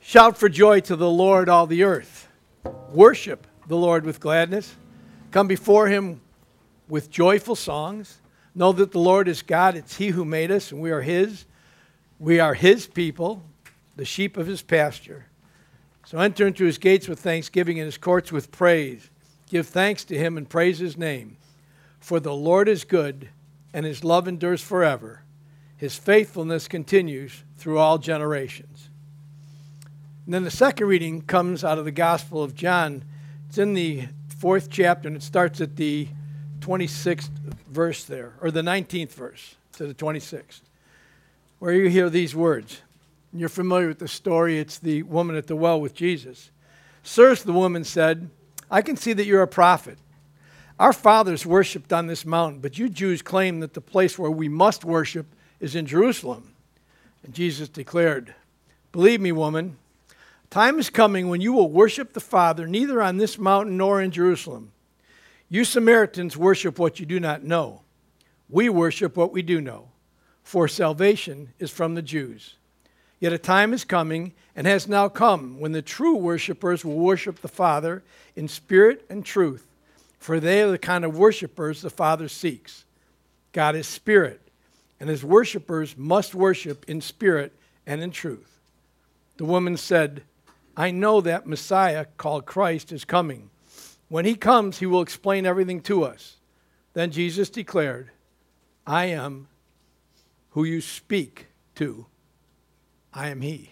Shout for joy to the Lord, all the earth. Worship the Lord with gladness. Come before him with joyful songs. Know that the Lord is God. It's he who made us, and we are his. We are his people, the sheep of his pasture. So enter into his gates with thanksgiving and his courts with praise. Give thanks to him and praise his name. For the Lord is good, and his love endures forever. His faithfulness continues through all generations. And then the second reading comes out of the Gospel of John. It's in the 4th chapter, and it starts at the 26th verse there, or the 19th verse to the 26th, where you hear these words. And you're familiar with the story. It's the woman at the well with Jesus. Sirs, the woman said, I can see that you're a prophet. Our fathers worshipped on this mountain, but you Jews claim that the place where we must worship is in Jerusalem. And Jesus declared, believe me, woman, time is coming when you will worship the Father neither on this mountain nor in Jerusalem. You Samaritans worship what you do not know. We worship what we do know, for salvation is from the Jews. Yet a time is coming and has now come when the true worshipers will worship the Father in spirit and truth, for they are the kind of worshipers the Father seeks. God is spirit, and his worshipers must worship in spirit and in truth. The woman said, I know that Messiah, called Christ, is coming. When he comes, he will explain everything to us. Then Jesus declared, I am who you speak to. I am he.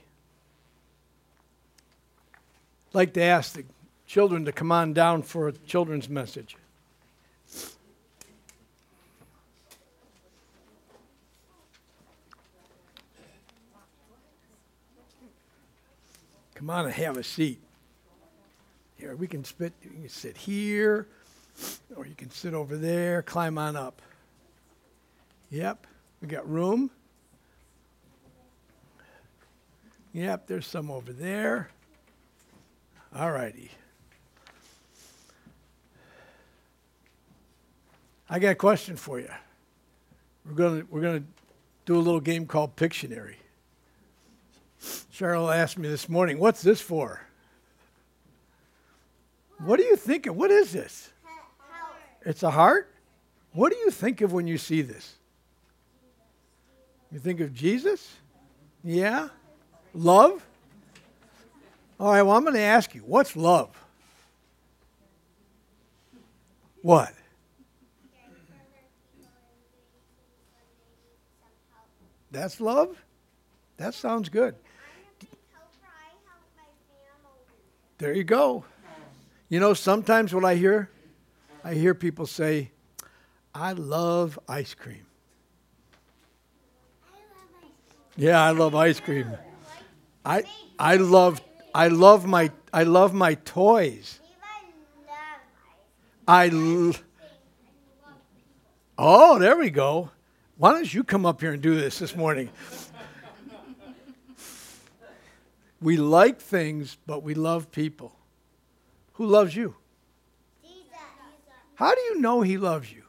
I'd like to ask the children to come on down for a children's message. Come on and have a seat. Here, you can sit here, or you can sit over there, climb on up. Yep, we got room. Yep, there's some over there. All righty. I got a question for you. We're gonna do a little game called Pictionary. Cheryl asked me this morning, what's this for? What do you think of? What is this? Heart. It's a heart? What do you think of when you see this? You think of Jesus? Yeah? Love? All right, well, I'm going to ask you, what's love? What? That's love? That sounds good. There you go. You know, sometimes what I hear people say, I love ice cream. Yeah, I love ice cream. I love my toys. Oh, there we go. Why don't you come up here and do this morning? We like things, but we love people. Who loves you? Jesus. How do you know he loves you?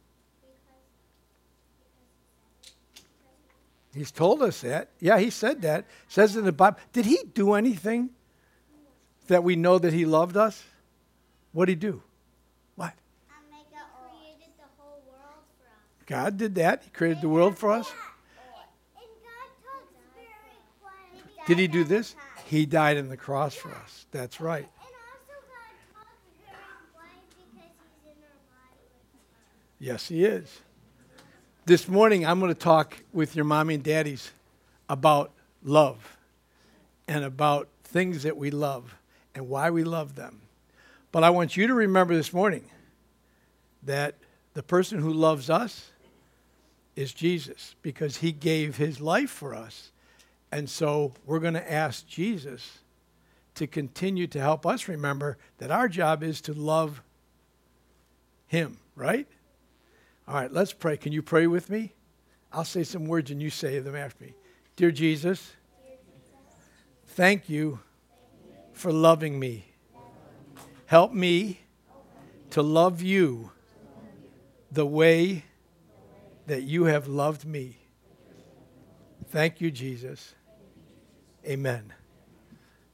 He's told us that. Yeah, he said that. It says in the Bible. Did he do anything that we know that he loved us? What did he do? What? He created the whole world for us. God did that. He created the world for us. And God talks very quietly. Did he do this? He died on the cross for us. That's right. And also God talks very quiet because he's in our body with us. Yes, he is. This morning, I'm going to talk with your mommy and daddies about love and about things that we love and why we love them. But I want you to remember this morning that the person who loves us is Jesus, because he gave his life for us. And so we're going to ask Jesus to continue to help us remember that our job is to love him, right? All right, let's pray. Can you pray with me? I'll say some words and you say them after me. Dear Jesus, thank you for loving me. Help me to love you the way that you have loved me. Thank you, Jesus. Amen.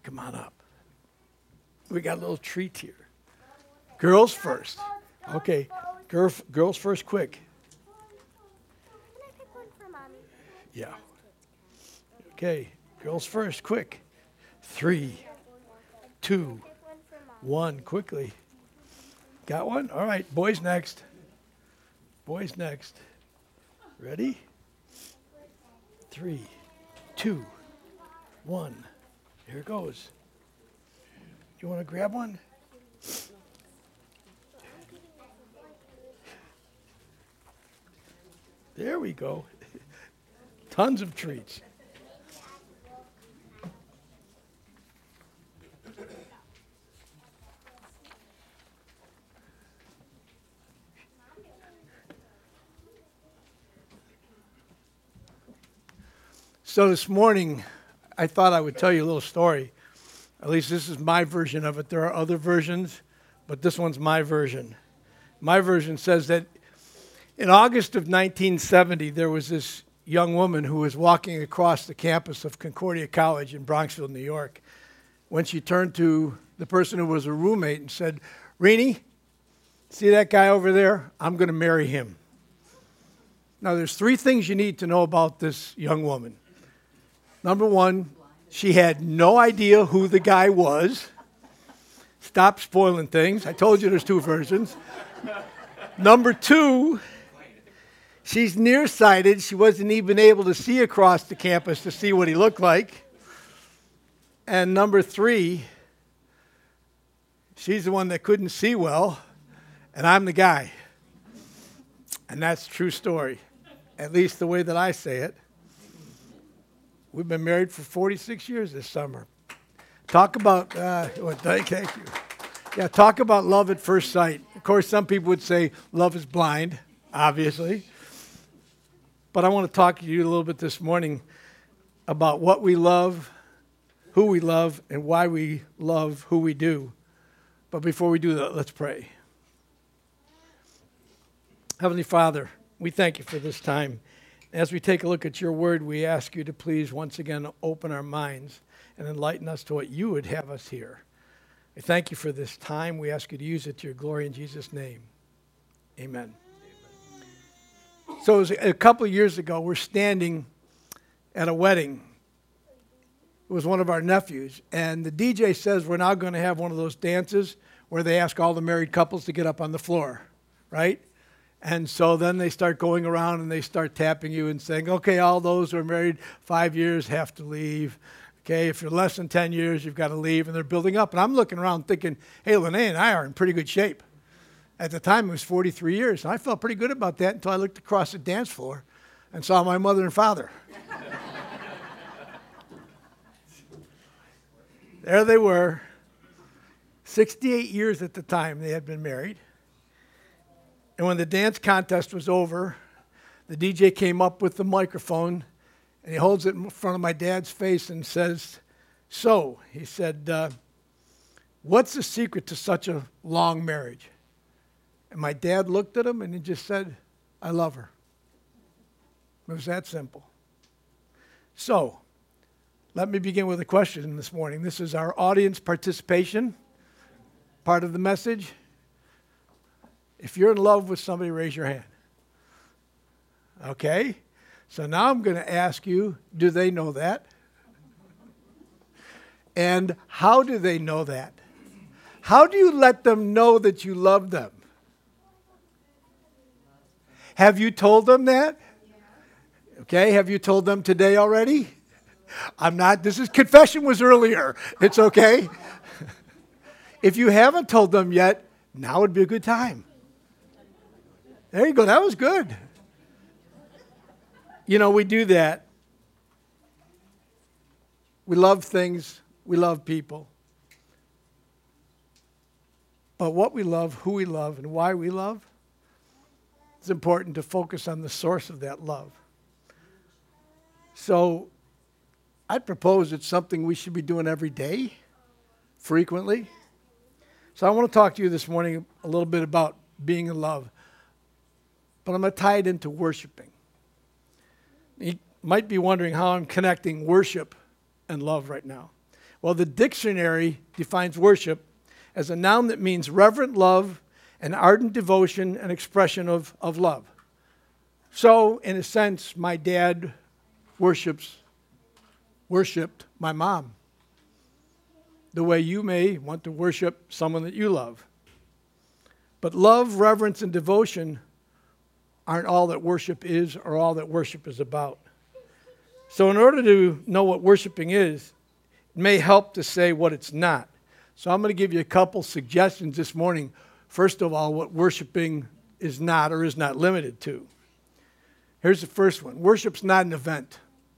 Come on up. We got a little treat here. Girls first. Okay, girls first, quick. Can I pick one for Mommy? Yeah. Okay, girls first, quick. 3, 2, Pick one for Mommy. 1, quickly. Got one? All right, boys next. Boys next. Ready? 3, 2, 1. Here it goes. You want to grab one? There we go. Tons of treats. So this morning, I thought I would tell you a little story. At least this is my version of it. There are other versions, but this one's my version. My version says that in August of 1970, there was this young woman who was walking across the campus of Concordia College in Bronxville, New York, when she turned to the person who was her roommate and said, "Renee, see that guy over there? I'm going to marry him." Now, there's 3 things you need to know about this young woman. Number 1, she had no idea who the guy was. Stop spoiling things. I told you there's 2 versions. Number 2, she's nearsighted. She wasn't even able to see across the campus to see what he looked like. And number 3, she's the one that couldn't see well, and I'm the guy. And that's a true story, at least the way that I say it. We've been married for 46 years this summer. Talk about, thank you. Yeah, talk about love at first sight. Of course, some people would say love is blind, obviously. But I want to talk to you a little bit this morning about what we love, who we love, and why we love who we do. But before we do that, let's pray. Heavenly Father, we thank you for this time. As we take a look at your word, we ask you to please once again open our minds and enlighten us to what you would have us hear. We thank you for this time. We ask you to use it to your glory in Jesus' name. Amen. So it was a couple of years ago, we're standing at a wedding. It was one of our nephews. And the DJ says we're now going to have one of those dances where they ask all the married couples to get up on the floor, right? And so then they start going around and they start tapping you and saying, okay, all those who are married 5 years have to leave. Okay, if you're less than 10 years, you've got to leave. And they're building up. And I'm looking around thinking, hey, Lene and I are in pretty good shape. At the time, it was 43 years. And I felt pretty good about that until I looked across the dance floor and saw my mother and father. There they were, 68 years at the time they had been married. And when the dance contest was over, the DJ came up with the microphone, and he holds it in front of my dad's face and says, "So," he said, "what's the secret to such a long marriage?" And my dad looked at him, and he just said, "I love her." It was that simple. So, let me begin with a question this morning. This is our audience participation part of the message. If you're in love with somebody, raise your hand. Okay? So now I'm going to ask you, do they know that? And how do they know that? How do you let them know that you love them? Have you told them that? Okay, have you told them today already? I'm not, confession was earlier. It's okay. If you haven't told them yet, now would be a good time. There you go. That was good. You know, we do that. We love things. We love people. But what we love, who we love, and why we love, it's important to focus on the source of that love. So I'd propose it's something we should be doing every day, frequently. So I want to talk to you this morning a little bit about being in love. But I'm going to tie it into worshiping. You might be wondering how I'm connecting worship and love right now. Well, the dictionary defines worship as a noun that means reverent love and ardent devotion and expression of love. So, in a sense, my dad worshipped my mom the way you may want to worship someone that you love. But love, reverence, and devotion aren't all that worship is or all that worship is about. So in order to know what worshiping is, it may help to say what it's not. So I'm going to give you a couple suggestions this morning. First of all, what worshiping is not or is not limited to. Here's the first one. Worship's not an event.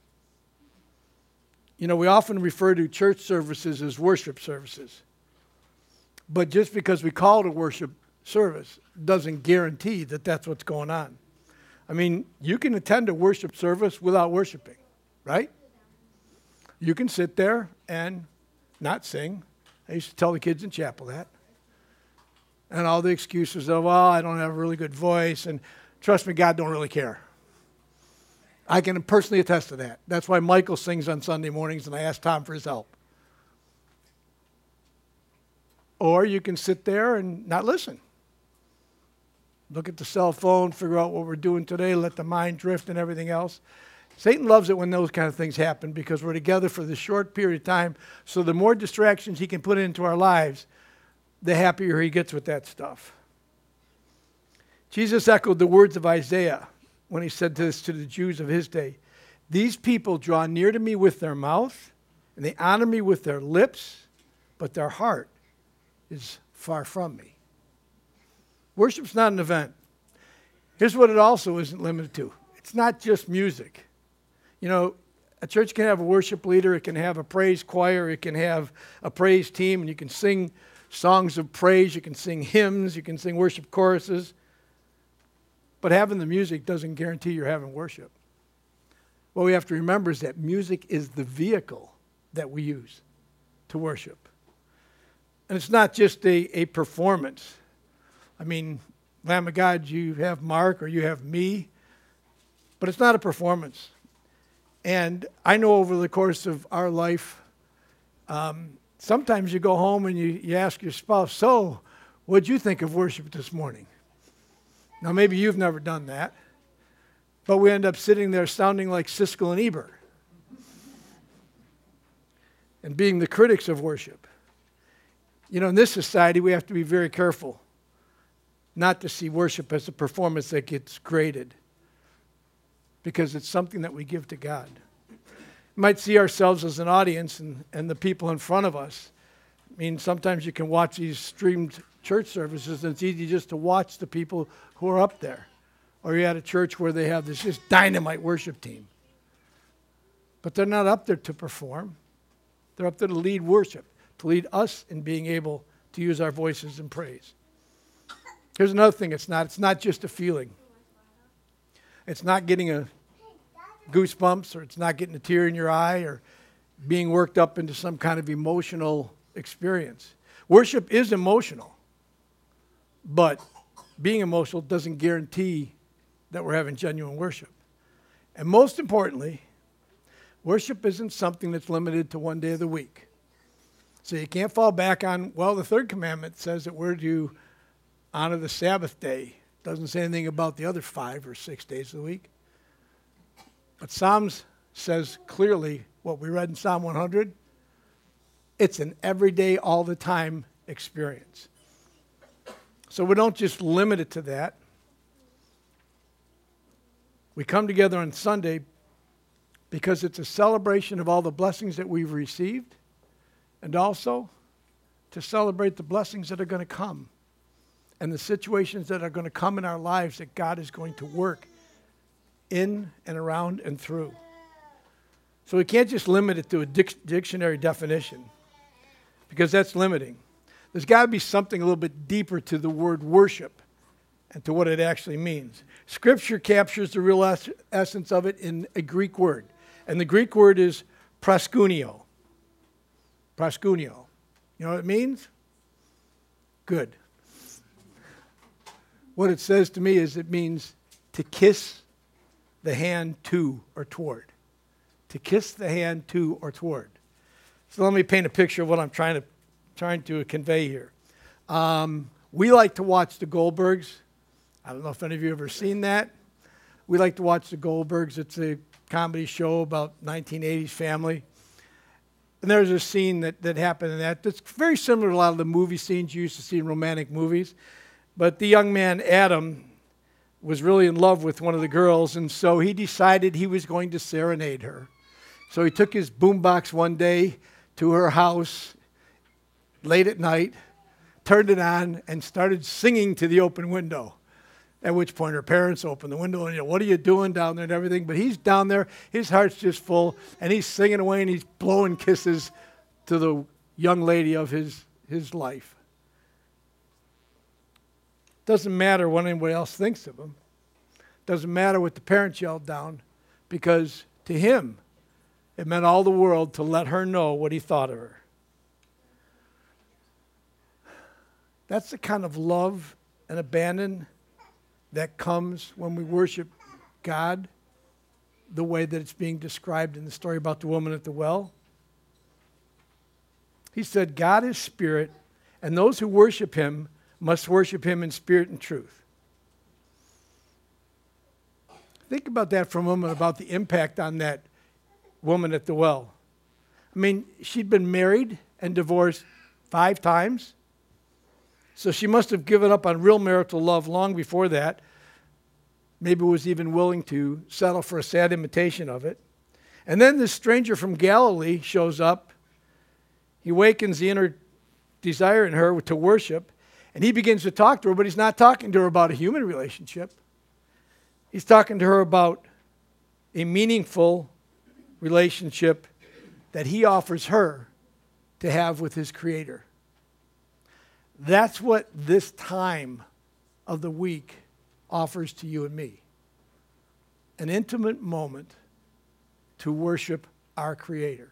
You know, we often refer to church services as worship services. But just because we call it a worship service doesn't guarantee that that's what's going on. I mean, you can attend a worship service without worshiping, right? You can sit there and not sing. I used to tell the kids in chapel that. And all the excuses of, well, I don't have a really good voice, and trust me, God don't really care. I can personally attest to that. That's why Michael sings on Sunday mornings, and I ask Tom for his help. Or you can sit there and not listen. Look at the cell phone, figure out what we're doing today, let the mind drift and everything else. Satan loves it when those kind of things happen because we're together for this short period of time. So the more distractions he can put into our lives, the happier he gets with that stuff. Jesus echoed the words of Isaiah when he said this to the Jews of his day. These people draw near to me with their mouth, and they honor me with their lips, but their heart is far from me. Worship's not an event. Here's what it also isn't limited to. It's not just music. You know, a church can have a worship leader, it can have a praise choir, it can have a praise team, and you can sing songs of praise, you can sing hymns, you can sing worship choruses. But having the music doesn't guarantee you're having worship. What we have to remember is that music is the vehicle that we use to worship. And it's not just a performance. I mean, Lamb of God, you have Mark or you have me, but it's not a performance. And I know over the course of our life, sometimes you go home and you ask your spouse, so what'd you think of worship this morning? Now, maybe you've never done that, but we end up sitting there sounding like Siskel and Ebert and being the critics of worship. You know, in this society, we have to be very careful not to see worship as a performance that gets graded because it's something that we give to God. We might see ourselves as an audience and the people in front of us. I mean, sometimes you can watch these streamed church services, and it's easy just to watch the people who are up there. Or you're at a church where they have this just dynamite worship team. But they're not up there to perform. They're up there to lead worship, to lead us in being able to use our voices in praise. Here's another thing it's not just a feeling. It's not getting a goosebumps, or it's not getting a tear in your eye, or being worked up into some kind of emotional experience. Worship is emotional, but being emotional doesn't guarantee that we're having genuine worship. And most importantly, worship isn't something that's limited to one day of the week. So you can't fall back on, well, the third commandment says that we're to honor the Sabbath day. Doesn't say anything about the other 5 or 6 days of the week. But Psalms says clearly what we read in Psalm 100, it's an everyday, all the time experience. So we don't just limit it to that. We come together on Sunday because it's a celebration of all the blessings that we've received, and also to celebrate the blessings that are going to come and the situations that are going to come in our lives that God is going to work in and around and through. So we can't just limit it to a dictionary definition because that's limiting. There's got to be something a little bit deeper to the word worship and to what it actually means. Scripture captures the real essence of it in a Greek word. And the Greek word is proskuneo. Proskuneo. You know what it means? Good. What it says to me is it means to kiss the hand to or toward. To kiss the hand to or toward. So let me paint a picture of what I'm trying to convey here. We like to watch the Goldbergs. I don't know if any of you have ever seen that. We like to watch the Goldbergs. It's a comedy show about 1980s family. And there's a scene that happened in that that's very similar to a lot of the movie scenes you used to see in romantic movies. But the young man, Adam, was really in love with one of the girls, and so he decided he was going to serenade her. So he took his boombox one day to her house late at night, turned it on, and started singing to the open window. At which point her parents opened the window and, what are you doing down there and everything? But he's down there, his heart's just full, and he's singing away and he's blowing kisses to the young lady of his life. Doesn't matter what anybody else thinks of him. Doesn't matter what the parents yelled down, because to him, it meant all the world to let her know what he thought of her. That's the kind of love and abandon that comes when we worship God the way that it's being described in the story about the woman at the well. He said, God is spirit, and those who worship him must worship him in spirit and truth. Think about that for a moment, about the impact on that woman at the well. I mean, she'd been married and divorced 5 times. So she must have given up on real marital love long before that. Maybe was even willing to settle for a sad imitation of it. And then this stranger from Galilee shows up. He awakens the inner desire in her to worship. And he begins to talk to her, but he's not talking to her about a human relationship. He's talking to her about a meaningful relationship that he offers her to have with his Creator. That's what this time of the week offers to you and me. An intimate moment to worship our Creator.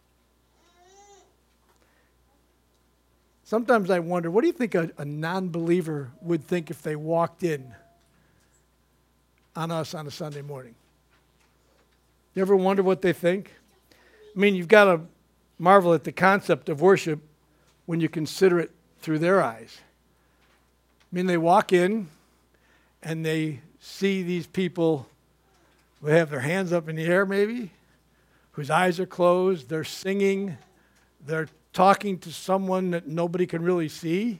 Sometimes I wonder, what do you think a non-believer would think if they walked in on us on a Sunday morning? You ever wonder what they think? I mean, you've got to marvel at the concept of worship when you consider it through their eyes. I mean, they walk in and they see these people who have their hands up in the air maybe, whose eyes are closed, they're singing, they're talking to someone that nobody can really see.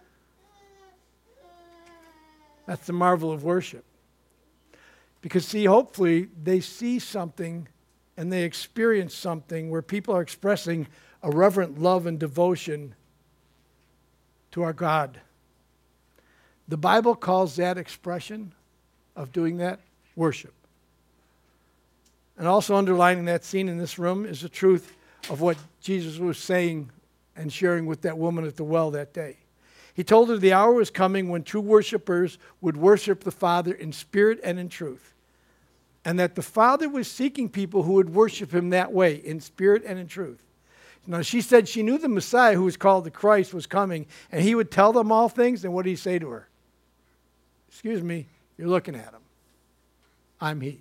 That's the marvel of worship. Because see, hopefully they see something and they experience something where people are expressing a reverent love and devotion to our God. The Bible calls that expression of doing that worship. And also underlining that scene in this room is the truth of what Jesus was saying and sharing with that woman at the well that day. He told her the hour was coming when true worshipers would worship the Father in spirit and in truth. And that the Father was seeking people who would worship him that way, in spirit and in truth. Now, she said she knew the Messiah, who was called the Christ, was coming, and he would tell them all things. And what did he say to her? Excuse me, you're looking at him. I'm he.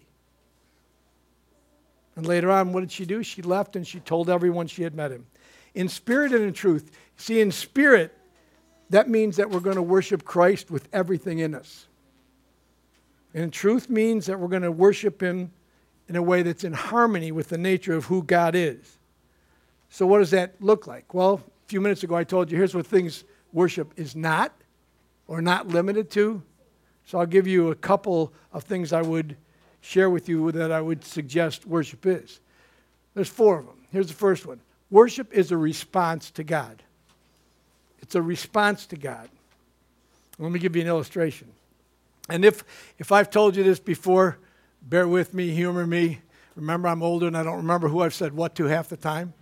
And later on, what did she do? She left and she told everyone she had met him. In spirit and in truth. See, in spirit, that means that we're going to worship Christ with everything in us. And in truth means that we're going to worship him in a way that's in harmony with the nature of who God is. So what does that look like? Well, a few minutes ago I told you here's what things worship is not, or not limited to. So I'll give you a couple of things I would share with you that I would suggest worship is. There's 4 of them. Here's the first one. Worship is a response to God. It's a response to God. Let me give you an illustration. And if I've told you this before, bear with me, humor me. Remember, I'm older and I don't remember who I've said what to half the time.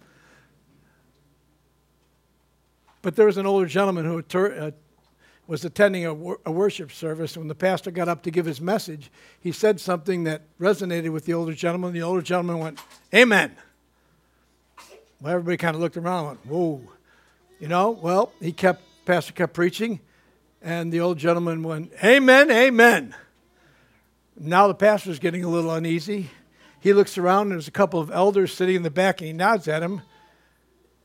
But there was an older gentleman who was attending a worship service. When the pastor got up to give his message, he said something that resonated with the older gentleman. The older gentleman went, "Amen." Well, everybody kind of looked around and went, "Whoa." You know, well, pastor kept preaching, and the old gentleman went, "Amen, amen." Now the pastor's getting a little uneasy. He looks around, and there's a couple of elders sitting in the back, and he nods at him.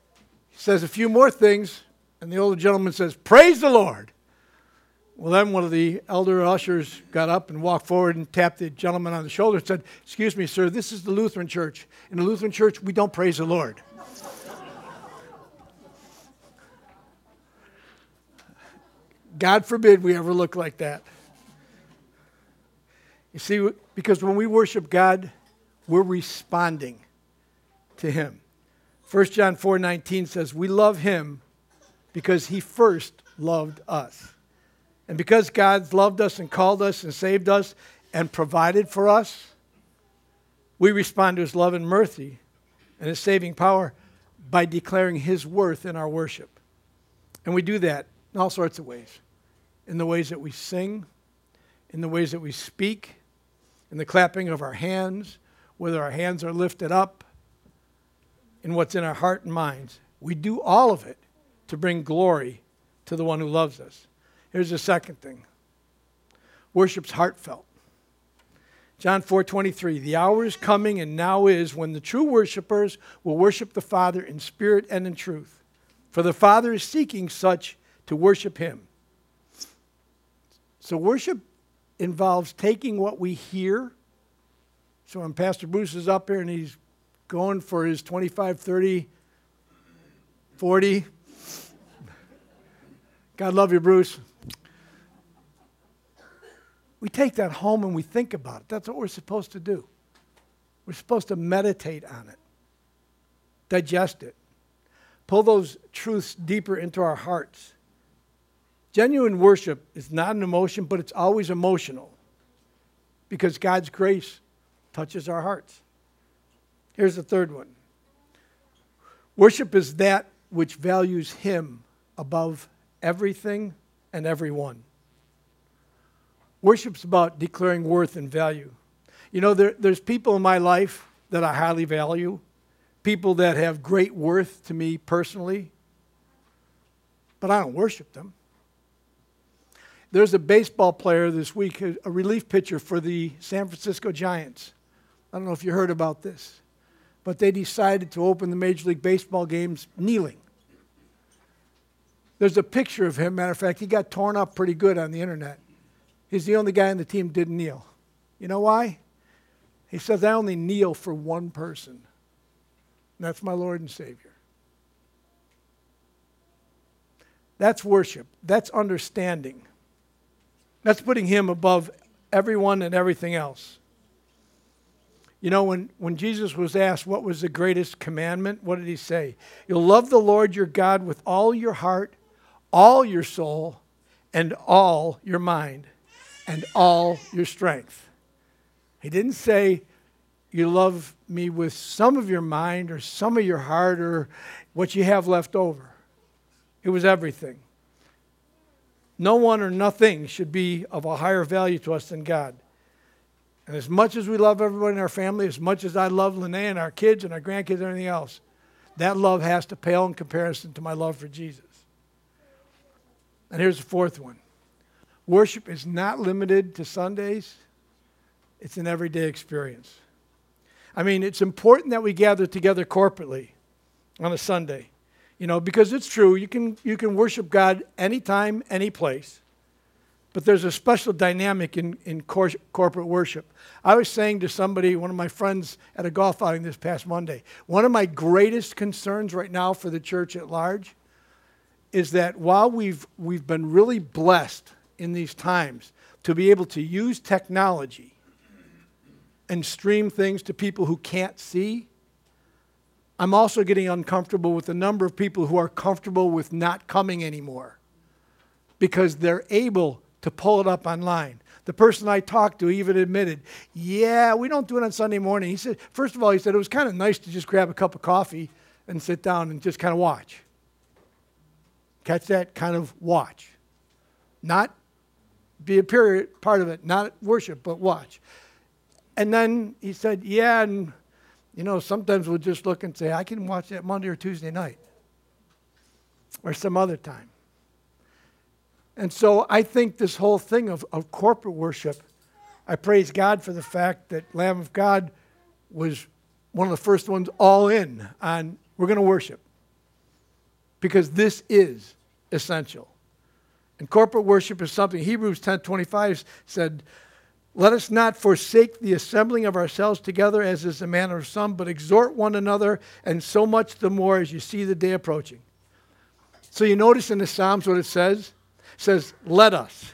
says a few more things, and the older gentleman says, "Praise the Lord." Well, then one of the elder ushers got up and walked forward and tapped the gentleman on the shoulder and said, "Excuse me, sir, this is the Lutheran church. In the Lutheran church, we don't praise the Lord." God forbid we ever look like that. You see, because when we worship God, we're responding to Him. 1 John 4:19 says, "We love Him because He first loved us." And because God's loved us and called us and saved us and provided for us, we respond to His love and mercy and His saving power by declaring His worth in our worship. And we do that in all sorts of ways. In the ways that we sing, in the ways that we speak, in the clapping of our hands, whether our hands are lifted up, in what's in our heart and minds. We do all of it to bring glory to the one who loves us. Here's the second thing. Worship's heartfelt. John 4:23, "The hour is coming and now is when the true worshipers will worship the Father in spirit and in truth. For the Father is seeking such to worship Him." So worship involves taking what we hear. So when Pastor Bruce is up here and he's going for his 25, 30, 40. God love you, Bruce. We take that home and we think about it. That's what we're supposed to do. We're supposed to meditate on it, digest it, pull those truths deeper into our hearts. Genuine worship is not an emotion, but it's always emotional because God's grace touches our hearts. Here's the third one. Worship is that which values Him above everything and everyone. Worship's about declaring worth and value. You know, there's people in my life that I highly value, people that have great worth to me personally, but I don't worship them. There's a baseball player this week, a relief pitcher for the San Francisco Giants. I don't know if you heard about this, but they decided to open the Major League Baseball games kneeling. There's a picture of him. Matter of fact, he got torn up pretty good on the internet. He's the only guy on the team didn't kneel. You know why? He says, "I only kneel for one person, and that's my Lord and Savior." That's worship. That's understanding. That's putting Him above everyone and everything else. You know, when Jesus was asked what was the greatest commandment, what did He say? You'll love the Lord your God with all your heart, all your soul, and all your mind, and all your strength. He didn't say you love me with some of your mind or some of your heart or what you have left over. It was everything. No one or nothing should be of a higher value to us than God. And as much as we love everybody in our family, as much as I love Linnea and our kids and our grandkids and everything else, that love has to pale in comparison to my love for Jesus. And here's the fourth one. Worship is not limited to Sundays. It's an everyday experience. I mean, it's important that we gather together corporately on a Sunday. You know, because it's true, you can worship God anytime, any place. But there's a special dynamic in corporate worship. I was saying to somebody, one of my friends at a golf outing this past Monday, one of my greatest concerns right now for the church at large is that while we've been really blessed in these times to be able to use technology and stream things to people who can't see, I'm also getting uncomfortable with the number of people who are comfortable with not coming anymore because they're able to pull it up online. The person I talked to even admitted, yeah, we don't do it on Sunday morning. He said, first of all, he said it was kind of nice to just grab a cup of coffee and sit down and just kind of watch. Catch that? Kind of watch. Not be a part of it, not worship, but watch. And then he said, yeah, and you know, sometimes we'll just look and say, I can watch that Monday or Tuesday night or some other time. And so I think this whole thing of corporate worship, I praise God for the fact that Lamb of God was one of the first ones all in on, we're going to worship. because this is essential. And corporate worship is something, Hebrews 10:25 said, let us not forsake the assembling of ourselves together as is the manner of some, but exhort one another, and so much the more as you see the day approaching. So you notice in the Psalms what it says? It says, let us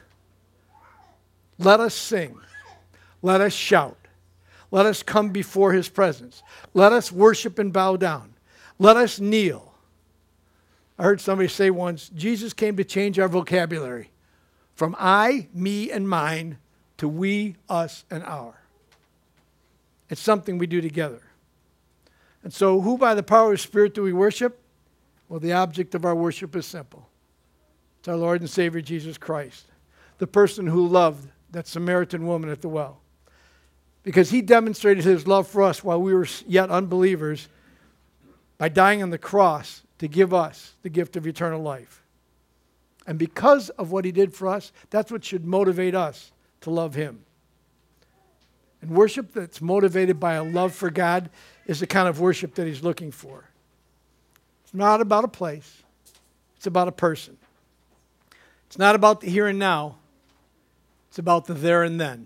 sing, let us shout, let us come before his presence, let us worship and bow down, let us kneel. I heard somebody say once, Jesus came to change our vocabulary from I, me, and mine to we, us, and our. It's something we do together. And so who by the power of the Spirit do we worship? Well, the object of our worship is simple. It's our Lord and Savior Jesus Christ, the person who loved that Samaritan woman at the well. Because he demonstrated his love for us while we were yet unbelievers by dying on the cross to give us the gift of eternal life. And because of what he did for us, that's what should motivate us to love him. And worship that's motivated by a love for God is the kind of worship that he's looking for. It's not about a place. It's about a person. It's not about the here and now. It's about the there and then.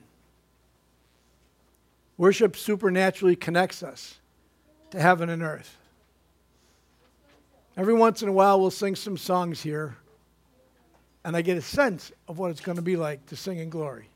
Worship supernaturally connects us to heaven and earth. Every once in a while we'll sing some songs here, and I get a sense of what it's going to be like to sing in glory.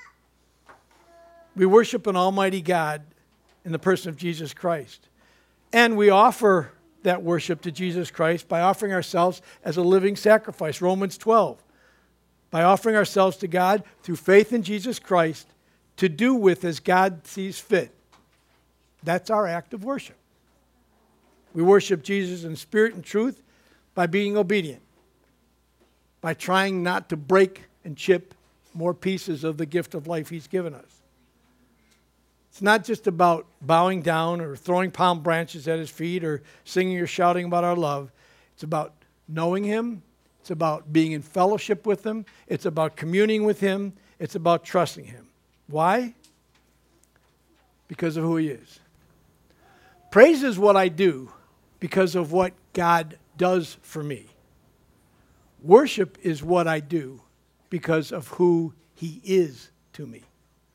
We worship an almighty God in the person of Jesus Christ. And we offer that worship to Jesus Christ by offering ourselves as a living sacrifice, Romans 12. By offering ourselves to God through faith in Jesus Christ to do with as God sees fit. That's our act of worship. We worship Jesus in spirit and truth by being obedient, by trying not to break and chip more pieces of the gift of life he's given us. It's not just about bowing down or throwing palm branches at his feet or singing or shouting about our love. It's about knowing him. It's about being in fellowship with him. It's about communing with him. It's about trusting him. Why? Because of who he is. Praise is what I do because of what God does for me. Worship is what I do because of who he is to me.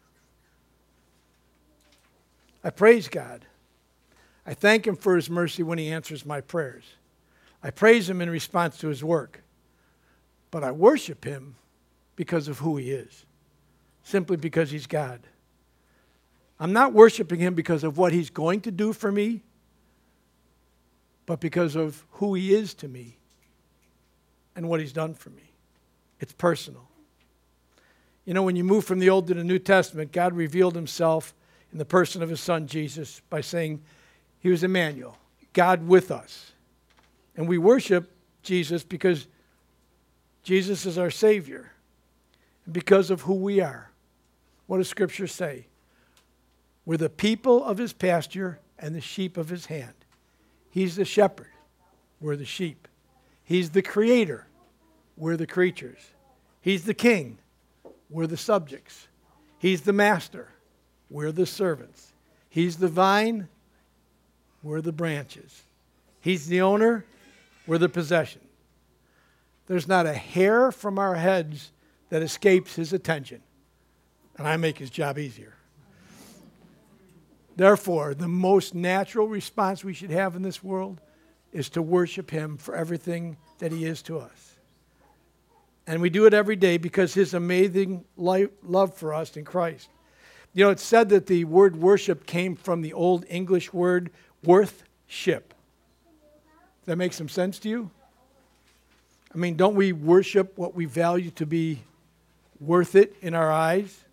I praise God. I thank him for his mercy when he answers my prayers. I praise him in response to his work. But I worship him because of who he is, simply because he's God. I'm not worshiping him because of what he's going to do for me, but because of who he is to me and what he's done for me. It's personal. You know, when you move from the Old to the New Testament, God revealed himself in the person of his son Jesus by saying he was Emmanuel, God with us. And we worship Jesus because Jesus is our Savior and because of who we are. What does Scripture say? We're the people of his pasture and the sheep of his hand. He's the shepherd. We're the sheep. He's the creator. We're the creatures. He's the king. We're the subjects. He's the master. We're the servants. He's the vine. We're the branches. He's the owner. We're the possession. There's not a hair from our heads that escapes his attention. And I make his job easier. Therefore, the most natural response we should have in this world is to worship him for everything that he is to us. And we do it every day because his amazing love for us in Christ. You know, it's said that the word worship came from the Old English word worth-ship. Does that make some sense to you? I mean, don't we worship what we value to be worth it in our eyes?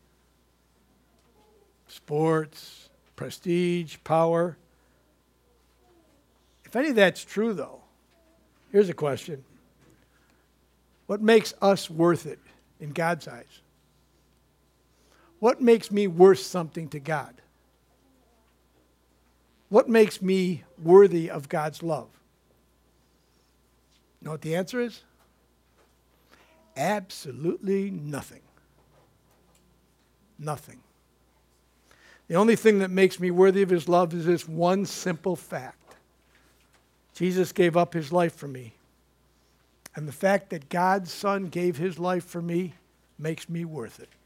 Sports, prestige, power. If any of that's true, though, here's a question. What makes us worth it in God's eyes? What makes me worth something to God? What makes me worthy of God's love? You know what the answer is? Absolutely nothing. Nothing. The only thing that makes me worthy of his love is this one simple fact. Jesus gave up his life for me. And the fact that God's Son gave his life for me makes me worth it.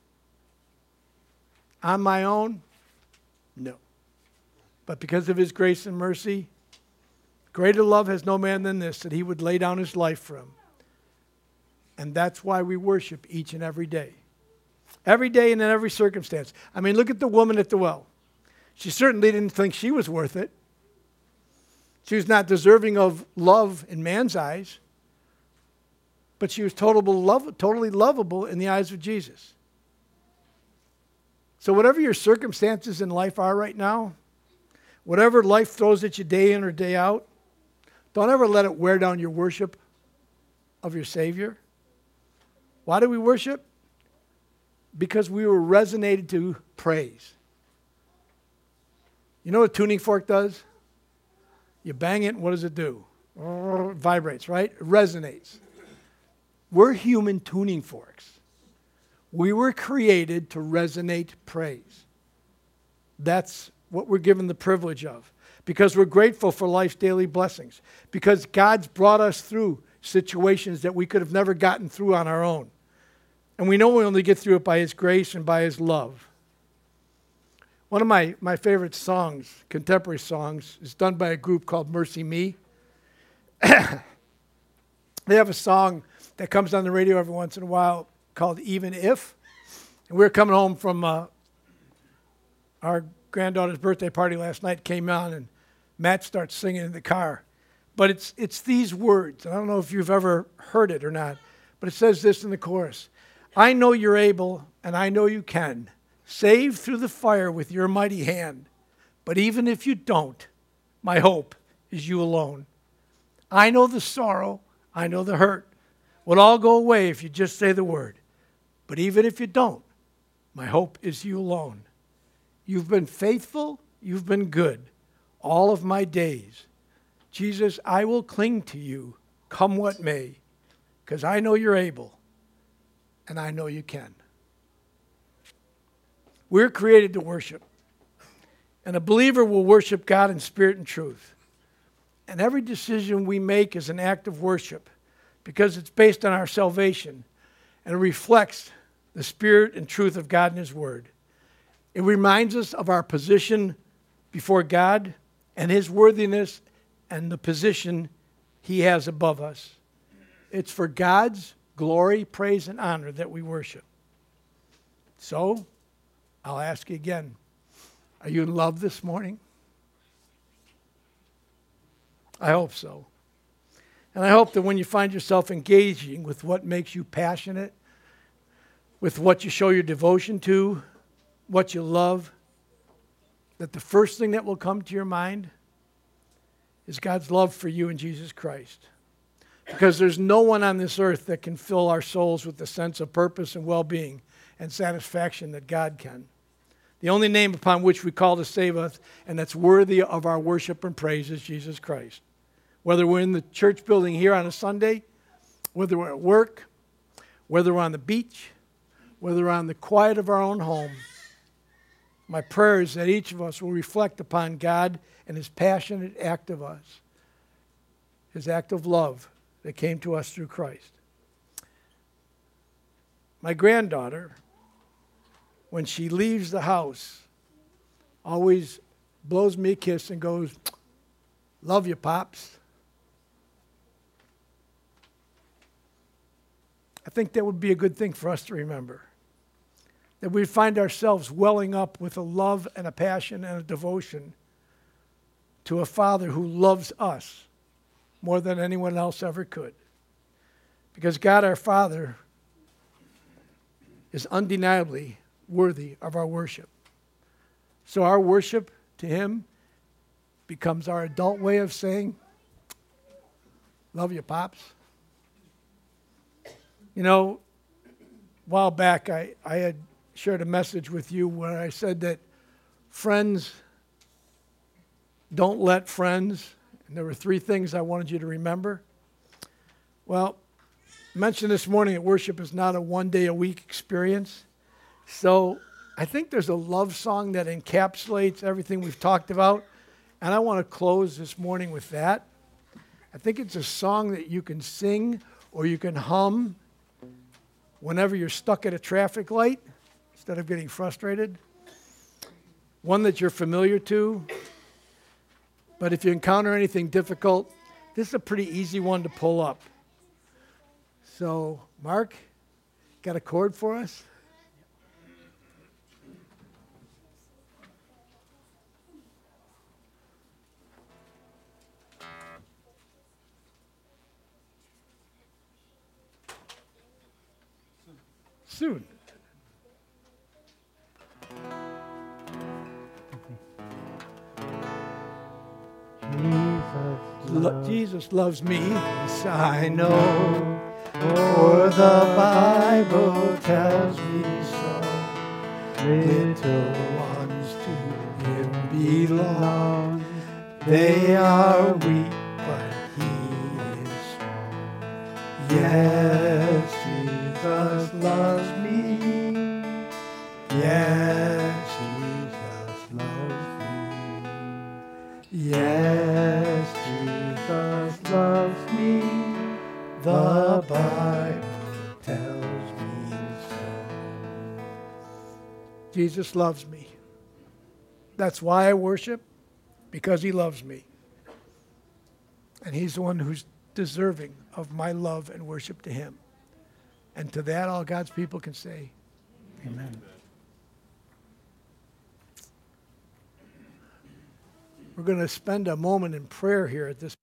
On my own? No. But because of his grace and mercy, greater love has no man than this, that he would lay down his life for him. And that's why we worship each and every day. Every day and in every circumstance. I mean, look at the woman at the well. She certainly didn't think she was worth it. She was not deserving of love in man's eyes. But she was totally lovable in the eyes of Jesus. So whatever your circumstances in life are right now, whatever life throws at you day in or day out, don't ever let it wear down your worship of your Savior. Why do we worship? Because we were resonated to praise. You know what a tuning fork does? You bang it, and what does it do? It vibrates, right? It resonates. We're human tuning forks. We were created to resonate praise. That's what we're given the privilege of. Because we're grateful for life's daily blessings. Because God's brought us through situations that we could have never gotten through on our own. And we know we only get through it by his grace and by his love. One of my favorite songs, contemporary songs, is done by a group called Mercy Me. They have a song that comes on the radio every once in a while called Even If. And we were coming home from our granddaughter's birthday party last night, came on, and Matt starts singing in the car. But it's these words. I don't know if you've ever heard it or not, but it says this in the chorus. I know you're able, and I know you can. Save through the fire with your mighty hand. But even if you don't, my hope is you alone. I know the sorrow, I know the hurt would all go away if you just say the word. But even if you don't, my hope is you alone. You've been faithful, you've been good all of my days. Jesus, I will cling to you, come what may, because I know you're able, and I know you can. We're created to worship, and a believer will worship God in spirit and truth. And every decision we make is an act of worship because it's based on our salvation and it reflects the spirit and truth of God and his word. It reminds us of our position before God and his worthiness and the position he has above us. It's for God's glory, praise, and honor that we worship. So, I'll ask you again, are you in love this morning? I hope so. And I hope that when you find yourself engaging with what makes you passionate, with what you show your devotion to, what you love, that the first thing that will come to your mind is God's love for you in Jesus Christ. Because there's no one on this earth that can fill our souls with the sense of purpose and well-being and satisfaction that God can. The only name upon which we call to save us, and that's worthy of our worship and praise, is Jesus Christ. Whether we're in the church building here on a Sunday, whether we're at work, whether we're on the beach, whether we're on the quiet of our own home, my prayer is that each of us will reflect upon God and his passionate act of us, his act of love that came to us through Christ. My granddaughter, when she leaves the house, always blows me a kiss and goes, "Love you, Pops." I think that would be a good thing for us to remember. That we find ourselves welling up with a love and a passion and a devotion to a Father who loves us more than anyone else ever could. Because God our Father is undeniably worthy of our worship. So our worship to him becomes our adult way of saying, "Love you, Pops." You know, a while back I had shared a message with you where I said that friends don't let friends, and there were 3 things I wanted you to remember. Well, I mentioned this morning that worship is not a one-day-a-week experience. So I think there's a love song that encapsulates everything we've talked about, and I want to close this morning with that. I think it's a song that you can sing or you can hum whenever you're stuck at a traffic light instead of getting frustrated. One that you're familiar to. But if you encounter anything difficult, this is a pretty easy one to pull up. So, Mark, got a chord for us? Soon. Jesus loves me, yes, I know, for the Bible tells me so. Little ones to Him belong. They are weak, but He is strong. Yes, Jesus loves me. Yes, Jesus loves me. Yes, Jesus loves me. The Bible tells me so. Jesus loves me. That's why I worship, because He loves me. And He's the one who's deserving of my love and worship to Him. And to that, all God's people can say, amen. We're going to spend a moment in prayer here at this